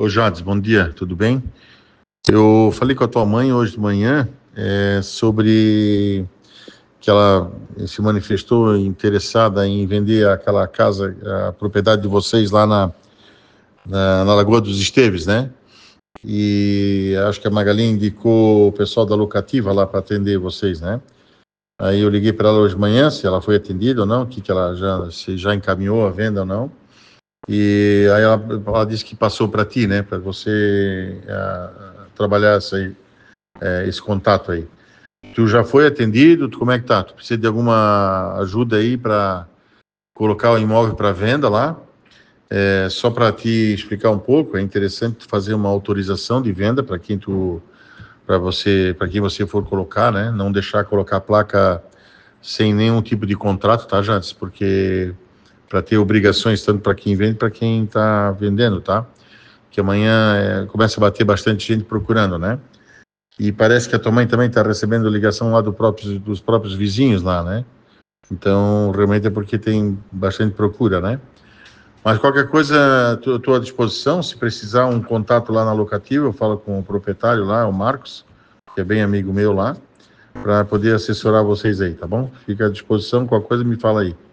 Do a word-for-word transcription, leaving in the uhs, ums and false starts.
Ô Jades, bom dia, tudo bem? Eu falei com a tua mãe hoje de manhã é, sobre que ela se manifestou interessada em vender aquela casa, a propriedade de vocês lá na, na, na Lagoa dos Esteves, né? E acho que a Magali indicou o pessoal da locativa lá para atender vocês, né? Aí eu liguei para ela hoje de manhã, se ela foi atendida ou não, que, que ela já, se já encaminhou a venda ou não. E aí ela, ela disse que passou para ti, né? Para você uh, trabalhar essa aí, uh, esse contato aí. Tu já foi atendido? Tu, como é que tá? Tu precisa de alguma ajuda aí para colocar o imóvel para venda lá? É, só para te explicar um pouco, é interessante fazer uma autorização de venda para quem tu, para você, para quem você for colocar, né? Não deixar colocar a placa sem nenhum tipo de contrato, tá, Jades? Porque para ter obrigações tanto para quem vende, para quem está vendendo, tá? Que amanhã é, começa a bater bastante gente procurando, né? E parece que a tua mãe também está recebendo ligação lá do próprio, dos próprios vizinhos lá, né? Então, realmente é porque tem bastante procura, né? Mas qualquer coisa, estou à disposição. Se precisar um contato lá na locativa, eu falo com o proprietário lá, o Marcos, que é bem amigo meu lá, para poder assessorar vocês aí, tá bom? Fica à disposição, qualquer coisa me fala aí.